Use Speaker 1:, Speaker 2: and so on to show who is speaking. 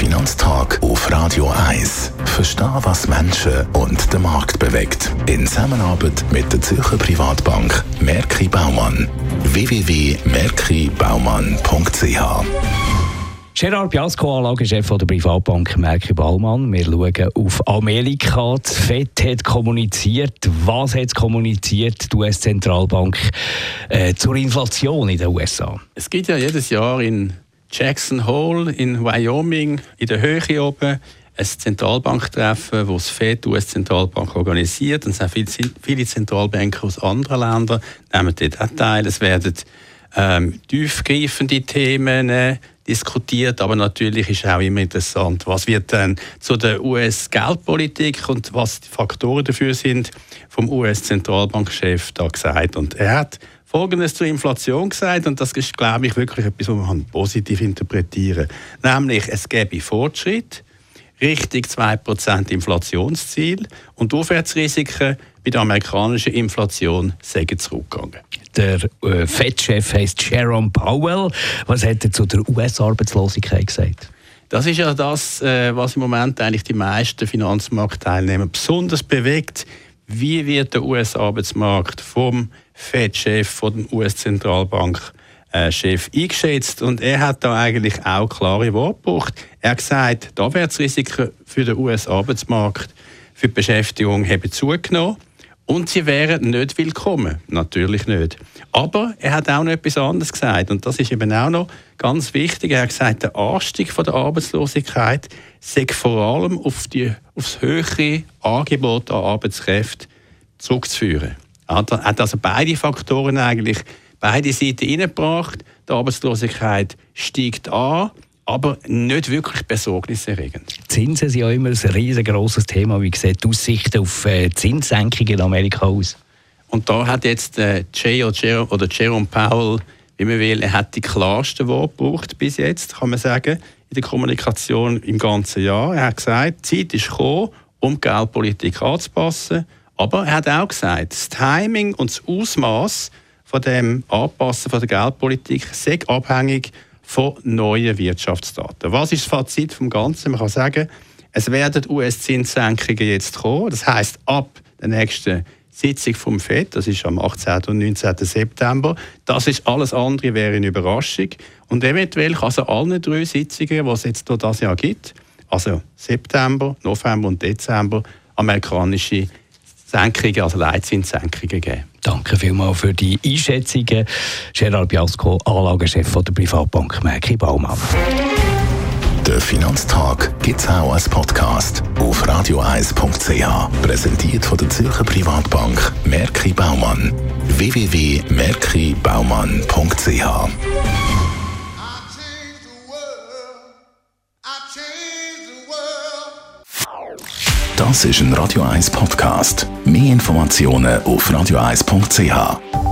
Speaker 1: Finanztag auf Radio 1. Verstehen, was Menschen und den Markt bewegt. In Zusammenarbeit mit der Zürcher Privatbank Merki Baumann. www.merkibaumann.ch.
Speaker 2: Gerard Biasco, Anlagechef der Privatbank Merki Baumann. Wir schauen auf Amerika. Die FED hat kommuniziert. Was hat kommuniziert, die US-Zentralbank, zur Inflation in den USA?
Speaker 3: Es gibt ja jedes Jahr in Jackson Hole in Wyoming, in der Höhe oben, ein Zentralbanktreffen, das die FED, die US-Zentralbank, organisiert. Und es sind viele Zentralbanker aus anderen Ländern, nehmen dort teil. Es werden tiefgreifende Themen diskutiert, aber natürlich ist auch immer interessant, was wird dann zu der US-Geldpolitik und was die Faktoren dafür sind, vom US-Zentralbankchef da gesagt. Und er hat Folgendes zur Inflation gesagt, und das ist, glaube ich, wirklich etwas, was man positiv interpretieren kann. Nämlich, es gäbe Fortschritt Richtung 2% Inflationsziel und die Aufwärtsrisiken bei der amerikanischen Inflation sind zurückgegangen.
Speaker 2: Der FED-Chef heisst Jerome Powell. Was hat er zu der US-Arbeitslosigkeit gesagt?
Speaker 3: Das ist ja das, was im Moment eigentlich die meisten Finanzmarktteilnehmer besonders bewegt. Wie wird der US-Arbeitsmarkt vom FED-Chef, von dem US-Zentralbank-Chef eingeschätzt? Und er hat da eigentlich auch klare Worte gebraucht. Er hat gesagt, die Abwärtsrisiken für den US-Arbeitsmarkt, für die Beschäftigung haben zugenommen. Und sie wären nicht willkommen. Natürlich nicht. Aber er hat auch noch etwas anderes gesagt. Und das ist eben auch noch ganz wichtig. Er hat gesagt, der Anstieg von der Arbeitslosigkeit sei vor allem auf das höhere Angebot an Arbeitskräften zurückzuführen. Er hat also beide Faktoren eigentlich, beide Seiten reingebracht. Die Arbeitslosigkeit steigt an, aber nicht wirklich besorgniserregend.
Speaker 2: Zinsen sind ja immer ein riesengroßes Thema. Wie sieht die Aussicht auf Zinssenkungen in Amerika aus?
Speaker 3: Und da hat jetzt Jerome Powell, wie man will, er hat die klarsten Worte gebraucht bis jetzt, kann man sagen, in der Kommunikation im ganzen Jahr. Er hat gesagt, die Zeit ist gekommen, um die Geldpolitik anzupassen. Aber er hat auch gesagt, das Timing und das Ausmaß von dem Anpassen von der Geldpolitik sind abhängig von neuen Wirtschaftsdaten. Was ist das Fazit vom Ganzen? Man kann sagen, es werden US-Zinssenkungen jetzt kommen. Das heisst, ab der nächsten Sitzung vom FED, das ist am 18. und 19. September. Das ist alles andere, wäre eine Überraschung. Und eventuell kann es an allen 3 Sitzungen, die es jetzt noch dieses Jahr gibt, also September, November und Dezember, amerikanische Senkungen, also Leitzinssenkungen geben.
Speaker 2: Danke vielmals für die Einschätzungen. Gerard Biasco, Anlagechef der Privatbank Merki Baumann.
Speaker 1: Der Finanztag gibt es auch als Podcast auf radio1.ch. Präsentiert von der Zürcher Privatbank Merki Baumann. www.merkibaumann.ch. Das ist ein Radio 1 Podcast. Mehr Informationen auf radio1.ch.